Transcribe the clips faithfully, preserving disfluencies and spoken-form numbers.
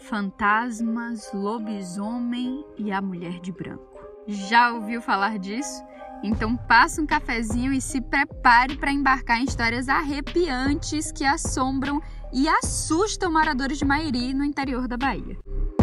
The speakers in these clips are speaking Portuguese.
fantasmas, lobisomem e a mulher de branco. Já ouviu falar disso? Então passa um cafezinho e se prepare para embarcar em histórias arrepiantes que assombram e assustam moradores de Mairi, no interior da Bahia.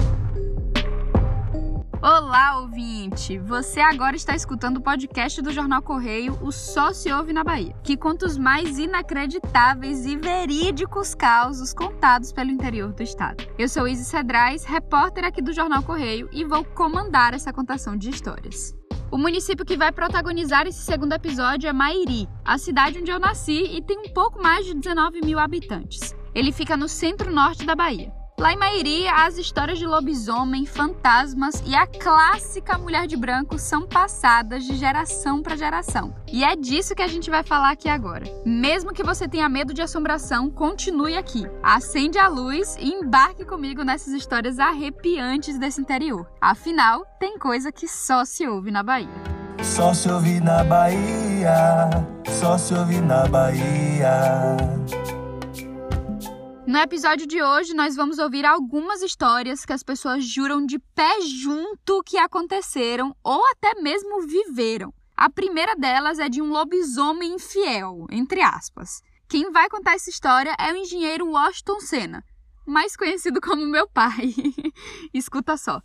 Olá, ouvinte! Você agora está escutando o podcast do Jornal Correio, o Só Se Ouve na Bahia, que conta os mais inacreditáveis e verídicos causos contados pelo interior do estado. Eu sou Isis Cedrais, repórter aqui do Jornal Correio, e vou comandar essa contação de histórias. O município que vai protagonizar esse segundo episódio é Mairi, a cidade onde eu nasci e tem um pouco mais de dezenove mil habitantes. Ele fica no centro-norte da Bahia. Lá em Mairi, as histórias de lobisomem, fantasmas e a clássica mulher de branco são passadas de geração para geração. E é disso que a gente vai falar aqui agora. Mesmo que você tenha medo de assombração, continue aqui. Acende a luz e embarque comigo nessas histórias arrepiantes desse interior. Afinal, tem coisa que só se ouve na Bahia. Só se ouve na Bahia, só se ouve na Bahia. No episódio de hoje, nós vamos ouvir algumas histórias que as pessoas juram de pé junto que aconteceram ou até mesmo viveram. A primeira delas é de um lobisomem infiel, entre aspas. Quem vai contar essa história é o engenheiro Washington Senna, mais conhecido como meu pai. Escuta só.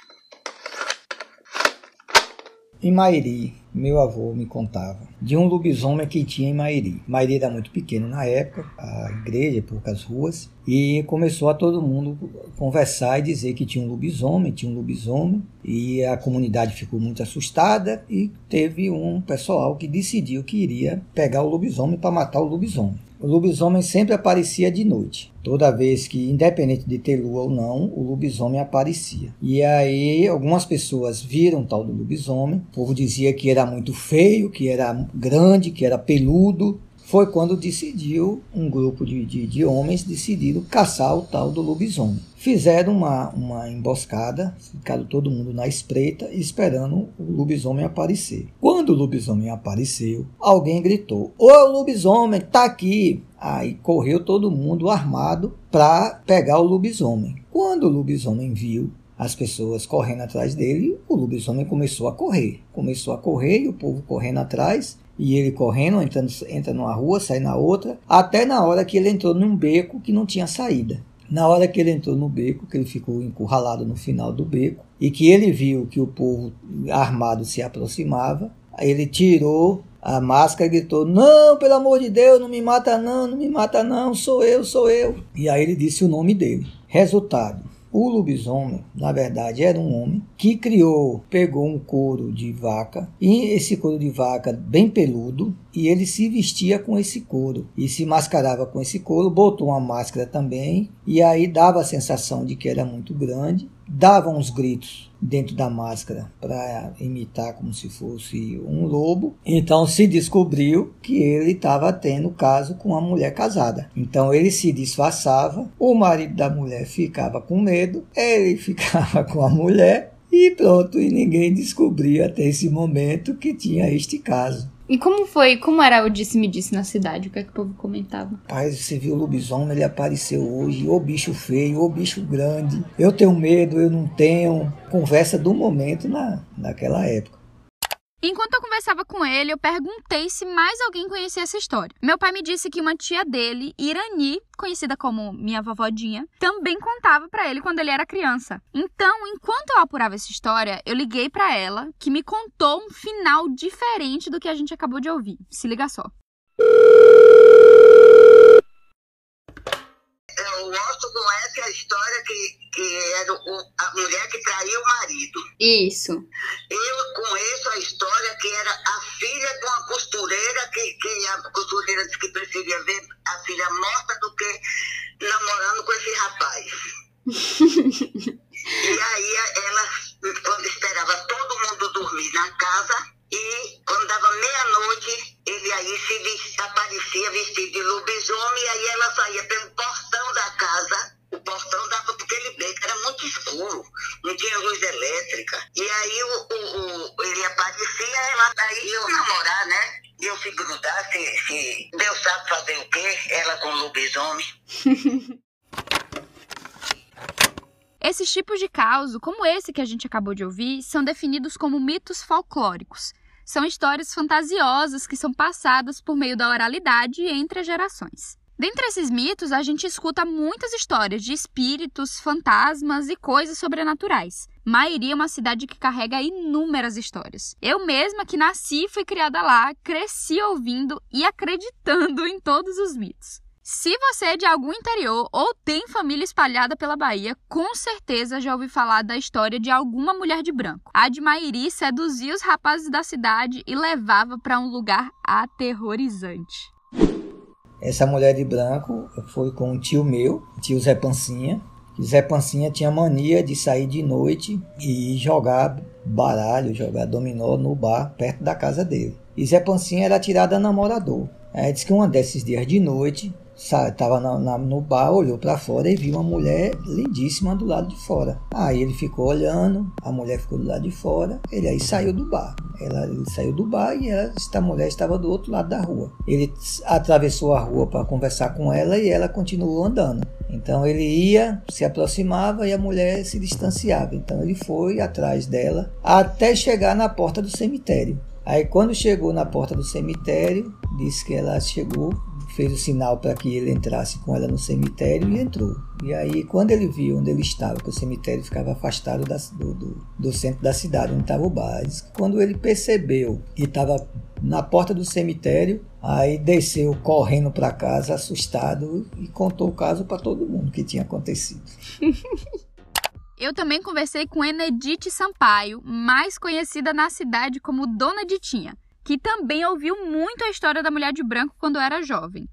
Em Mairi, meu avô me contava de um lobisomem que tinha em Mairi. Mairi era muito pequeno na época, a igreja, poucas ruas, e começou a todo mundo conversar e dizer que tinha um lobisomem, tinha um lobisomem, e a comunidade ficou muito assustada e teve um pessoal que decidiu que iria pegar o lobisomem para matar o lobisomem. O lobisomem sempre aparecia de noite. Toda vez que, independente de ter lua ou não, o lobisomem aparecia. E aí, algumas pessoas viram o tal do lobisomem. O povo dizia que era muito feio, que era grande, que era peludo. Foi quando decidiu, um grupo de, de, de homens decidiram caçar o tal do lobisomem. Fizeram uma, uma emboscada, ficaram todo mundo na espreita, esperando o lobisomem aparecer. Quando o lobisomem apareceu, alguém gritou: "Ô, lobisomem, tá aqui!" Aí correu todo mundo armado para pegar o lobisomem. Quando o lobisomem viu as pessoas correndo atrás dele, o lobisomem começou a correr. Começou a correr e o povo correndo atrás. E ele correndo, entrando, entra numa rua, sai na outra, até na hora que ele entrou num beco que não tinha saída. Na hora que ele entrou no beco, que ele ficou encurralado no final do beco, e que ele viu que o povo armado se aproximava, ele tirou a máscara e gritou: "Não, pelo amor de Deus, não me mata não, não me mata não, sou eu, sou eu." E aí ele disse o nome dele. Resultado: o lobisomem, na verdade, era um homem que criou, pegou um couro de vaca, e esse couro de vaca bem peludo, e ele se vestia com esse couro, e se mascarava com esse couro, botou uma máscara também, e aí dava a sensação de que era muito grande, dava uns gritos dentro da máscara para imitar como se fosse um lobo. Então se descobriu que ele estava tendo caso com uma mulher casada. Então ele se disfarçava, o marido da mulher ficava com medo, ele ficava com a mulher e pronto, e ninguém descobriu até esse momento que tinha este caso. E como foi, como era o disse-me-disse na cidade? O que é que o povo comentava? Pai, você viu o lobisomem, ele apareceu hoje, ô bicho feio, ô bicho grande, eu tenho medo, eu não tenho. Conversa do momento na, naquela época. Enquanto eu conversava com ele, eu perguntei se mais alguém conhecia essa história. Meu pai me disse que uma tia dele, Irani, conhecida como minha vovodinha, também contava pra ele quando ele era criança. Então, enquanto eu apurava essa história, eu liguei pra ela, que me contou um final diferente do que a gente acabou de ouvir. Se liga só. Eu gosto com essa história que, que era o, a mulher que traiu o marido. Isso. Eu conheço a história que era a filha de uma costureira, que, que a costureira disse que preferia ver a filha morta do que namorando com esse rapaz. E aí ela, quando esperava todo mundo dormir na casa, e quando dava meia-noite, ele aí se vist, aparecia vestido de lobisomem, e aí ela saía pelo portão da casa. O portão dava para aquele beco, era muito escuro, não tinha luz elétrica. E aí o, o, o, ele aparecia, ela daí eu namorar, né? E eu se grudar, se, se Deus sabe fazer o quê? Ela com lobisomem. Esses tipos de caos, como esse que a gente acabou de ouvir, são definidos como mitos folclóricos. São histórias fantasiosas que são passadas por meio da oralidade entre as gerações. Dentre esses mitos, a gente escuta muitas histórias de espíritos, fantasmas e coisas sobrenaturais. Mairi é uma cidade que carrega inúmeras histórias. Eu mesma, que nasci e fui criada lá, cresci ouvindo e acreditando em todos os mitos. Se você é de algum interior ou tem família espalhada pela Bahia, com certeza já ouviu falar da história de alguma mulher de branco. A de Mairi seduzia os rapazes da cidade e levava para um lugar aterrorizante. Essa mulher de branco foi com um tio meu, tio Zé Pancinha. Zé Pancinha tinha mania de sair de noite e jogar baralho, jogar dominó no bar perto da casa dele. E Zé Pancinha era tirado a namorador. Aí disse que um desses dias de noite, estava no bar, olhou para fora e viu uma mulher lindíssima do lado de fora. Aí ele ficou olhando, a mulher ficou do lado de fora, ele aí saiu do bar. Ela, ele saiu do bar e ela, esta mulher estava do outro lado da rua. Ele atravessou a rua para conversar com ela e ela continuou andando. Então ele ia, se aproximava e a mulher se distanciava. Então ele foi atrás dela até chegar na porta do cemitério. Aí quando chegou na porta do cemitério, disse que ela chegou, fez o sinal para que ele entrasse com ela no cemitério e entrou. E aí quando ele viu onde ele estava, que o cemitério ficava afastado da, do, do, do centro da cidade, onde estava o bar, disse que quando ele percebeu que estava na porta do cemitério, aí desceu correndo para casa, assustado, e contou o caso para todo mundo que tinha acontecido. Eu também conversei com Enedite Sampaio, mais conhecida na cidade como Dona Ditinha, que também ouviu muito a história da mulher de branco quando era jovem.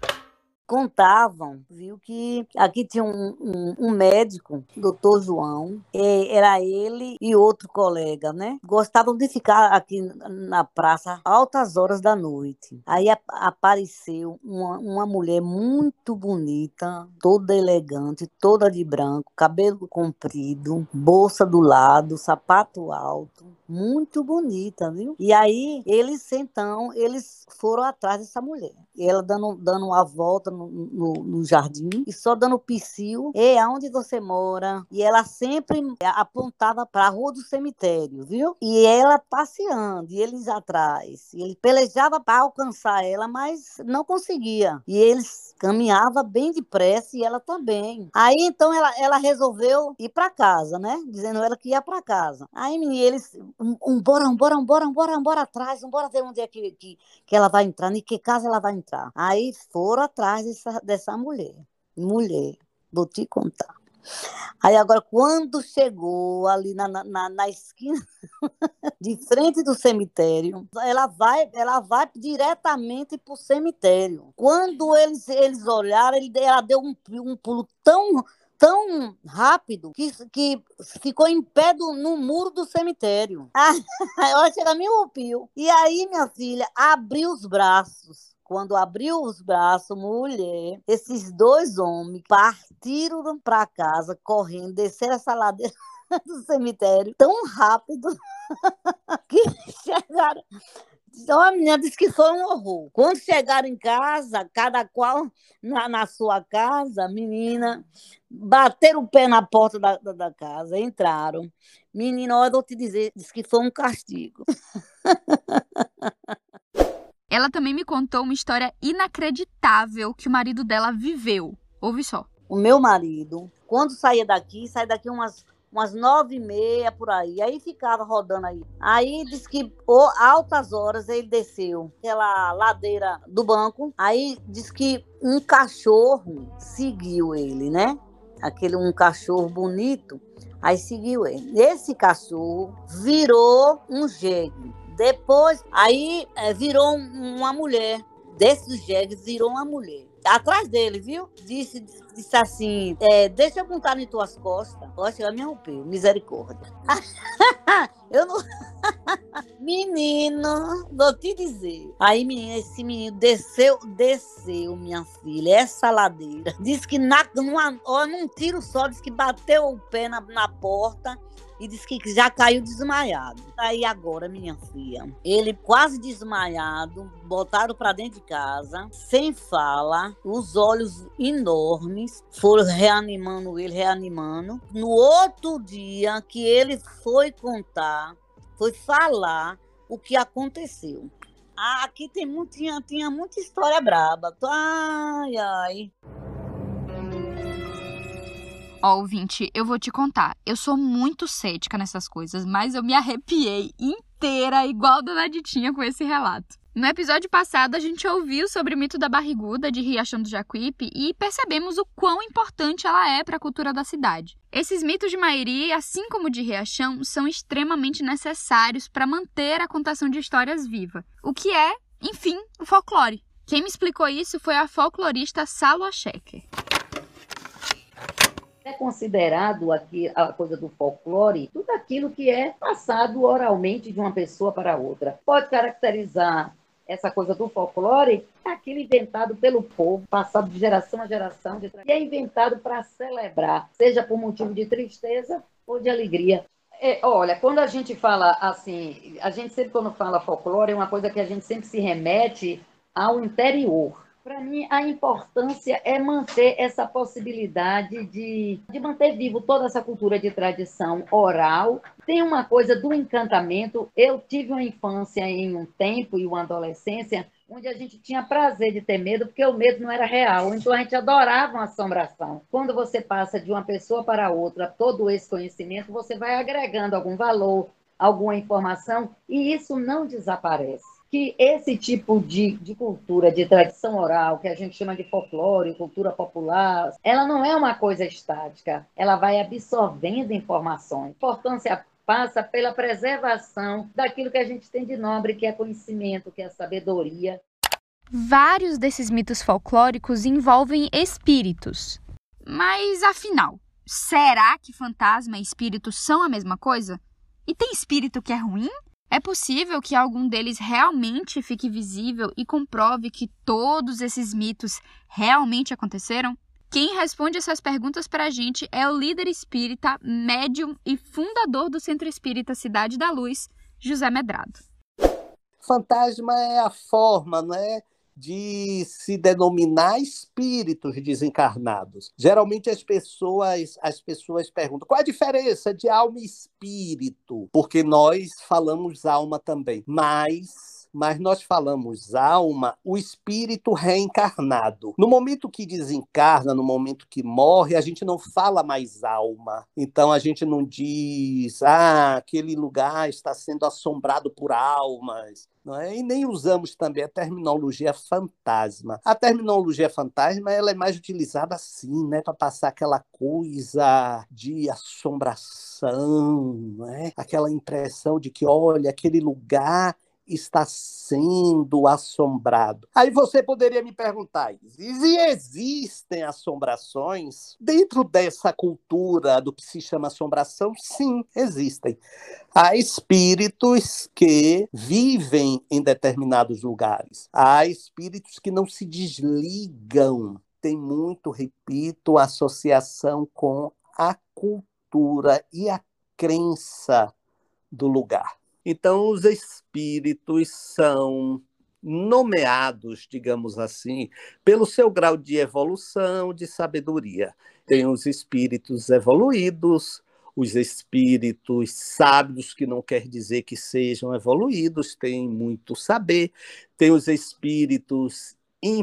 Contavam, viu, que aqui tinha um, um, um médico, doutor João, era ele e outro colega, né? Gostavam de ficar aqui na praça altas horas da noite. Aí a, apareceu uma, uma mulher muito bonita, toda elegante, toda de branco, cabelo comprido, bolsa do lado, sapato alto, muito bonita, viu? E aí eles então, eles foram atrás dessa mulher. Ela dando, dando uma volta no, no, no jardim e só dando psiu. E aonde você mora? E ela sempre apontava para a rua do cemitério, viu? E ela passeando, e eles atrás. E ele pelejava para alcançar ela, mas não conseguia. E eles caminhavam bem depressa e ela também. Aí então ela, ela resolveu ir para casa, né? Dizendo ela que ia para casa. Aí eles, um, um, bora, um, bora, um, bora, um, bora, um, bora atrás, um, bora ver onde é que, que, que ela vai entrar, em que casa ela vai entrar. Aí foram atrás dessa, dessa mulher. Mulher, vou te contar. Aí agora, quando chegou ali na, na, na esquina, de frente do cemitério, ela vai, ela vai diretamente para o cemitério. Quando eles, eles olharam, ele, ela deu um, um pulo tão... tão rápido que, que ficou em pé do, no muro do cemitério. Ela chega, me arrepiou. E aí, minha filha, abriu os braços. Quando abriu os braços, mulher, esses dois homens partiram para casa, correndo, desceram essa ladeira do cemitério tão rápido que chegaram... Então a menina disse que foi um horror. Quando chegaram em casa, cada qual na, na sua casa, menina, bateram o pé na porta da, da, da casa, entraram. Menina, olha, eu vou te dizer, disse que foi um castigo. Ela também me contou uma história inacreditável que o marido dela viveu. Ouve só. O meu marido, quando saía daqui, saía daqui umas... umas nove e meia, por aí. Aí ficava rodando aí. Aí disse que oh, altas horas ele desceu pela ladeira do banco. Aí disse que um cachorro seguiu ele, né? Aquele um cachorro bonito. Aí seguiu ele. Esse cachorro virou um jegue. Depois, aí é, virou um, uma mulher. Desses jegues virou uma mulher. Atrás dele, viu? Disse, disse assim, é, deixa eu montar em tuas costas. Poxa, ela me rompeu, misericórdia. Eu não... Menino, vou te dizer. Aí, menina, esse menino desceu, desceu, minha filha, essa ladeira. Disse que na, numa, ó, num tiro só, disse que bateu o pé na, na porta e disse que já caiu desmaiado. Aí agora, minha filha, ele quase desmaiado, botaram para dentro de casa, sem fala, os olhos enormes, foram reanimando ele, reanimando. No outro dia que ele foi contar, foi falar o que aconteceu. Ah, aqui tem muito, tinha, tinha muita história braba. Ai, ai. Ó, ouvinte, eu vou te contar. Eu sou muito cética nessas coisas, mas eu me arrepiei inteira, igual a Dona Ditinha, com esse relato. No episódio passado, a gente ouviu sobre o mito da barriguda de Riachão do Jacuípe e percebemos o quão importante ela é para a cultura da cidade. Esses mitos de Mairi, assim como de Riachão, são extremamente necessários para manter a contação de histórias viva, o que é, enfim, o folclore. Quem me explicou isso foi a folclorista Salwa Sheker. É considerado aqui a coisa do folclore, tudo aquilo que é passado oralmente de uma pessoa para outra. Pode caracterizar essa coisa do folclore, é aquilo inventado pelo povo, passado de geração a geração, de... e é inventado para celebrar, seja por motivo de tristeza ou de alegria. É, olha, quando a gente fala assim, a gente sempre quando fala folclore, é uma coisa que a gente sempre se remete ao interior. Para mim, a importância é manter essa possibilidade de, de manter vivo toda essa cultura de tradição oral. Tem uma coisa do encantamento. Eu tive uma infância em um tempo e uma adolescência onde a gente tinha prazer de ter medo, porque o medo não era real. Então, a gente adorava uma assombração. Quando você passa de uma pessoa para outra todo esse conhecimento, você vai agregando algum valor, alguma informação, e isso não desaparece. Que esse tipo de, de cultura, de tradição oral, que a gente chama de folclore, cultura popular, ela não é uma coisa estática, ela vai absorvendo informações. A importância passa pela preservação daquilo que a gente tem de nobre, que é conhecimento, que é sabedoria. Vários desses mitos folclóricos envolvem espíritos. Mas, afinal, será que fantasma e espírito são a mesma coisa? E tem espírito que é ruim? É possível que algum deles realmente fique visível e comprove que todos esses mitos realmente aconteceram? Quem responde essas perguntas para a gente é o líder espírita, médium e fundador do Centro Espírita Cidade da Luz, José Medrado. Fantasma é a forma, não é, de se denominar espíritos desencarnados. Geralmente as pessoas, as pessoas perguntam qual a diferença de alma e espírito, porque nós falamos alma também, mas... mas nós falamos alma, o espírito reencarnado. No momento que desencarna, no momento que morre, a gente não fala mais alma. Então a gente não diz, ah, aquele lugar está sendo assombrado por almas. Não é? E nem usamos também a terminologia fantasma. A terminologia fantasma ela é mais utilizada assim, né, para passar aquela coisa de assombração, não é? Aquela impressão de que, olha, aquele lugar está sendo assombrado. Aí você poderia me perguntar, e existem assombrações dentro dessa cultura do que se chama assombração? Sim, existem. Há espíritos que vivem em determinados lugares. Há espíritos que não se desligam. Tem muito, repito, associação com a cultura e a crença do lugar. Então, os espíritos são nomeados, digamos assim, pelo seu grau de evolução, de sabedoria. Tem os espíritos evoluídos, os espíritos sábios, que não quer dizer que sejam evoluídos, têm muito saber. Tem os espíritos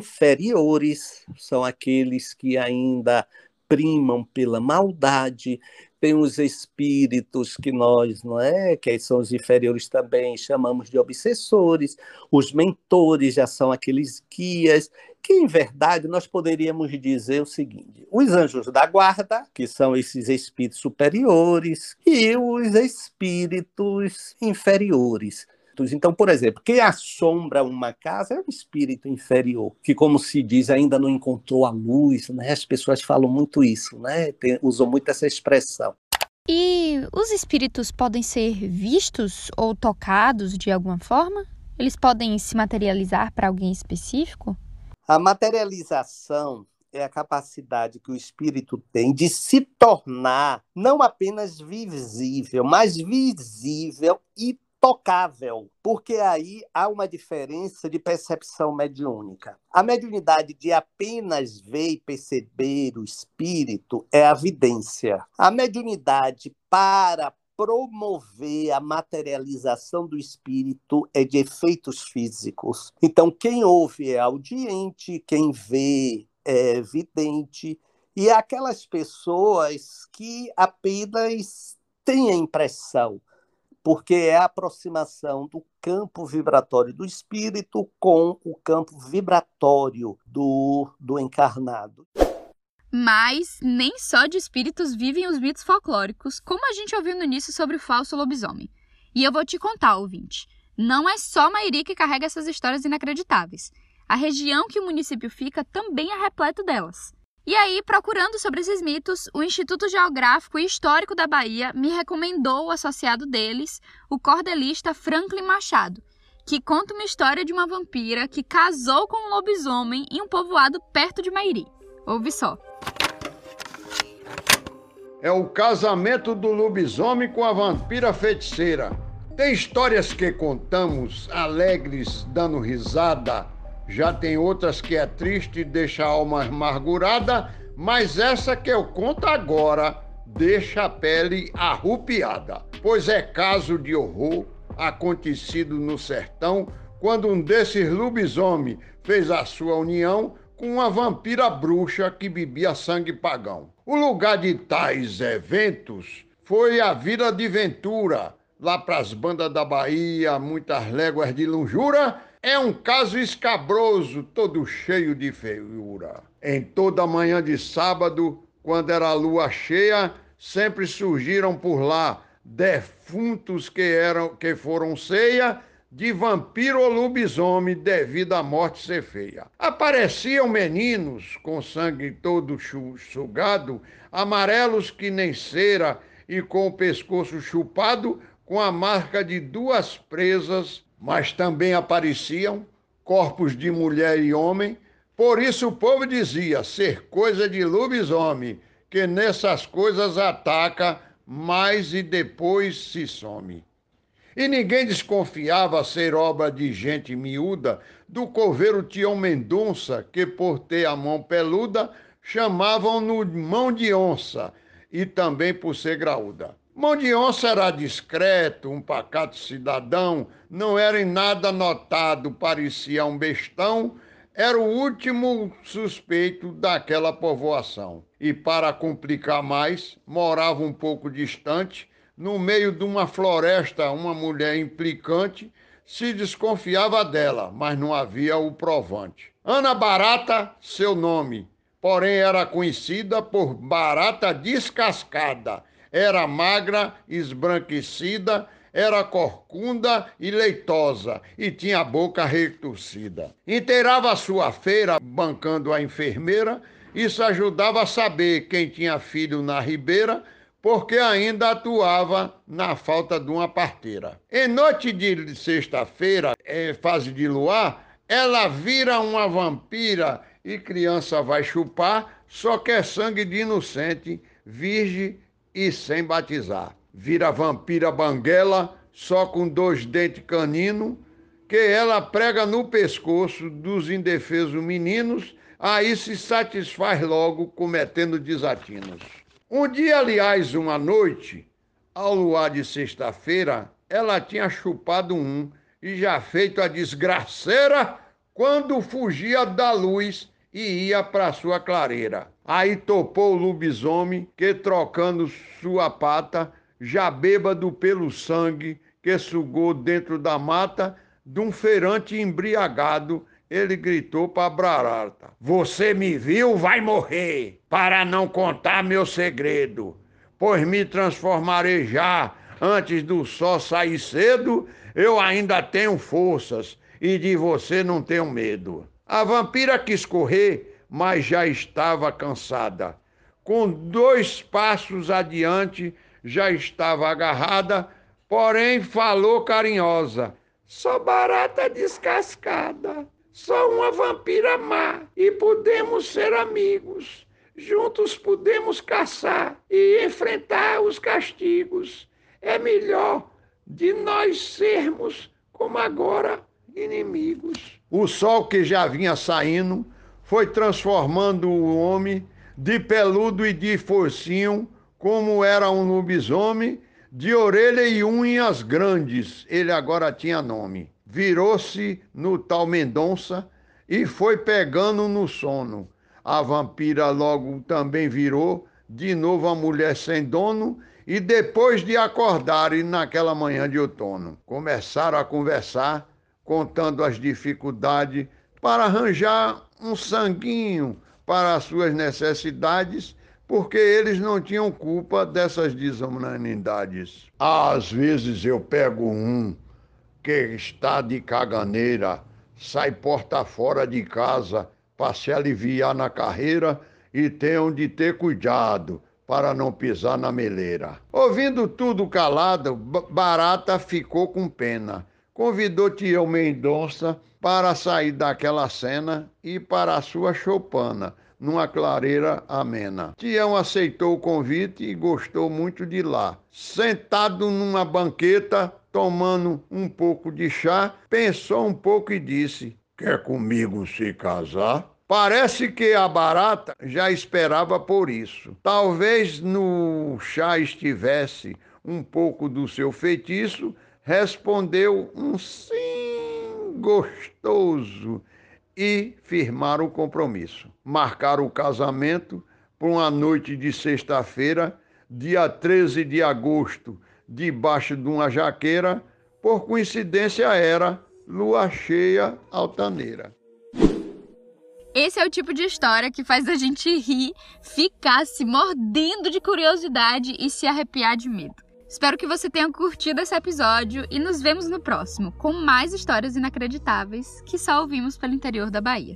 inferiores, são aqueles que ainda primam pela maldade. Tem os espíritos que nós, não é, que são os inferiores também, chamamos de obsessores. Os mentores já são aqueles guias, que em verdade nós poderíamos dizer o seguinte: os anjos da guarda, que são esses espíritos superiores, e os espíritos inferiores. Então, por exemplo, quem assombra uma casa é um espírito inferior, que, como se diz, ainda não encontrou a luz, né? As pessoas falam muito isso, né? Tem, usam muito essa expressão. E os espíritos podem ser vistos ou tocados de alguma forma? Eles podem se materializar para alguém específico? A materialização é a capacidade que o espírito tem de se tornar não apenas visível, mas visível e tocável, porque aí há uma diferença de percepção mediúnica. A mediunidade de apenas ver e perceber o espírito é a vidência. A mediunidade para promover a materialização do espírito é de efeitos físicos. Então, quem ouve é audiente, quem vê é vidente, e aquelas pessoas que apenas têm a impressão, porque é a aproximação do campo vibratório do espírito com o campo vibratório do, do encarnado. Mas nem só de espíritos vivem os mitos folclóricos, como a gente ouviu no início sobre o falso lobisomem. E eu vou te contar, ouvinte, não é só Mairi que carrega essas histórias inacreditáveis. A região que o município fica também é repleto delas. E aí, procurando sobre esses mitos, o Instituto Geográfico e Histórico da Bahia me recomendou o associado deles, o cordelista Franklin Machado, que conta uma história de uma vampira que casou com um lobisomem em um povoado perto de Mairi. Ouve só. É o casamento do lobisomem com a vampira feiticeira. Tem histórias que contamos, alegres, dando risada. Já tem outras que é triste e deixa a alma amargurada, mas essa que eu conto agora deixa a pele arrupiada. Pois é caso de horror acontecido no sertão, quando um desses lobisomens fez a sua união com uma vampira bruxa que bebia sangue pagão. O lugar de tais eventos foi a Vila de Ventura, lá para as bandas da Bahia, muitas léguas de longura. É um caso escabroso, todo cheio de feiura. Em toda manhã de sábado, quando era a lua cheia, sempre surgiram por lá defuntos que, eram, que foram ceia de vampiro ou lobisomem devido à morte ser feia. Apareciam meninos com sangue todo sugado, amarelos que nem cera e com o pescoço chupado, com a marca de duas presas, mas também apareciam corpos de mulher e homem. Por isso o povo dizia ser coisa de lobisomem, que nessas coisas ataca, mas e depois se some. E ninguém desconfiava ser obra de gente miúda do coveiro Tião Mendonça, que por ter a mão peluda chamavam-no mão de onça, e também por ser graúda. Mão de onça era discreto, um pacato cidadão, não era em nada notado, parecia um bestão, era o último suspeito daquela povoação. E para complicar mais, morava um pouco distante, no meio de uma floresta, uma mulher implicante, se desconfiava dela, mas não havia o provante. Ana Barata, seu nome, porém era conhecida por Barata Descascada. Era magra, esbranquecida, era corcunda e leitosa, e tinha a boca retorcida. Inteirava a sua feira bancando a enfermeira, isso ajudava a saber quem tinha filho na ribeira, porque ainda atuava na falta de uma parteira. Em noite de sexta-feira, em fase de luar, ela vira uma vampira e criança vai chupar, só quer sangue de inocente, virgem e sem batizar. Vira vampira banguela, só com dois dentes caninos, que ela prega no pescoço dos indefesos meninos, aí se satisfaz logo cometendo desatinos. Um dia, aliás, uma noite, ao luar de sexta-feira, ela tinha chupado um e já feito a desgraceira quando fugia da luz e ia para sua clareira. Aí topou o lobisomem que, trocando sua pata, já bêbado pelo sangue que sugou dentro da mata, de um feirante embriagado, ele gritou para Barata: "Você me viu, vai morrer, para não contar meu segredo, pois me transformarei já, antes do sol sair cedo, eu ainda tenho forças, e de você não tenho medo." A vampira quis correr, mas já estava cansada. Com dois passos adiante, já estava agarrada, porém falou carinhosa: "Sou Barata Descascada, Sou uma vampira má e podemos ser amigos. Juntos podemos caçar e enfrentar os castigos. É melhor de nós sermos, como agora, inimigos. O sol que já vinha saindo foi transformando o homem de peludo e de focinho, como era um lobisomem, de orelha e unhas grandes. Ele agora tinha nome. Virou-se no tal Mendonça e foi pegando no sono. A vampira logo também virou, de novo a mulher sem dono, e depois de acordarem naquela manhã de outono, começaram a conversar, contando as dificuldades para arranjar um sanguinho para as suas necessidades, porque eles não tinham culpa dessas desumanidades. Às vezes eu pego um que está de caganeira, sai porta fora de casa para se aliviar na carreira e tenham de ter cuidado para não pisar na meleira. Ouvindo tudo calado, Barata ficou com pena. Convidou Tião Mendonça para sair daquela cena e para a sua choupana, numa clareira amena. Tião aceitou o convite e gostou muito de lá. Sentado numa banqueta, tomando um pouco de chá, pensou um pouco e disse: quer comigo se casar? Parece que a Barata já esperava por isso. Talvez no chá estivesse um pouco do seu feitiço, respondeu um sim gostoso e firmaram o compromisso. Marcaram o casamento para uma noite de sexta-feira, dia treze de agosto, debaixo de uma jaqueira. Por coincidência era lua cheia altaneira. Esse é o tipo de história que faz a gente rir, ficar se mordendo de curiosidade e se arrepiar de medo. Espero que você tenha curtido esse episódio e nos vemos no próximo, com mais histórias inacreditáveis que só ouvimos pelo interior da Bahia.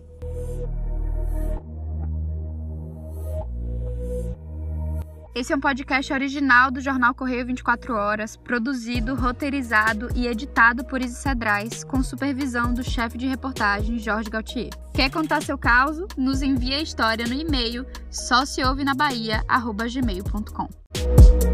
Esse é um podcast original do Jornal Correio vinte e quatro horas, produzido, roteirizado e editado por Isis Cedrais, com supervisão do chefe de reportagem Jorge Gautier. Quer contar seu caso? Nos envie a história no e-mail só se ouve na bahia arroba gmail ponto com.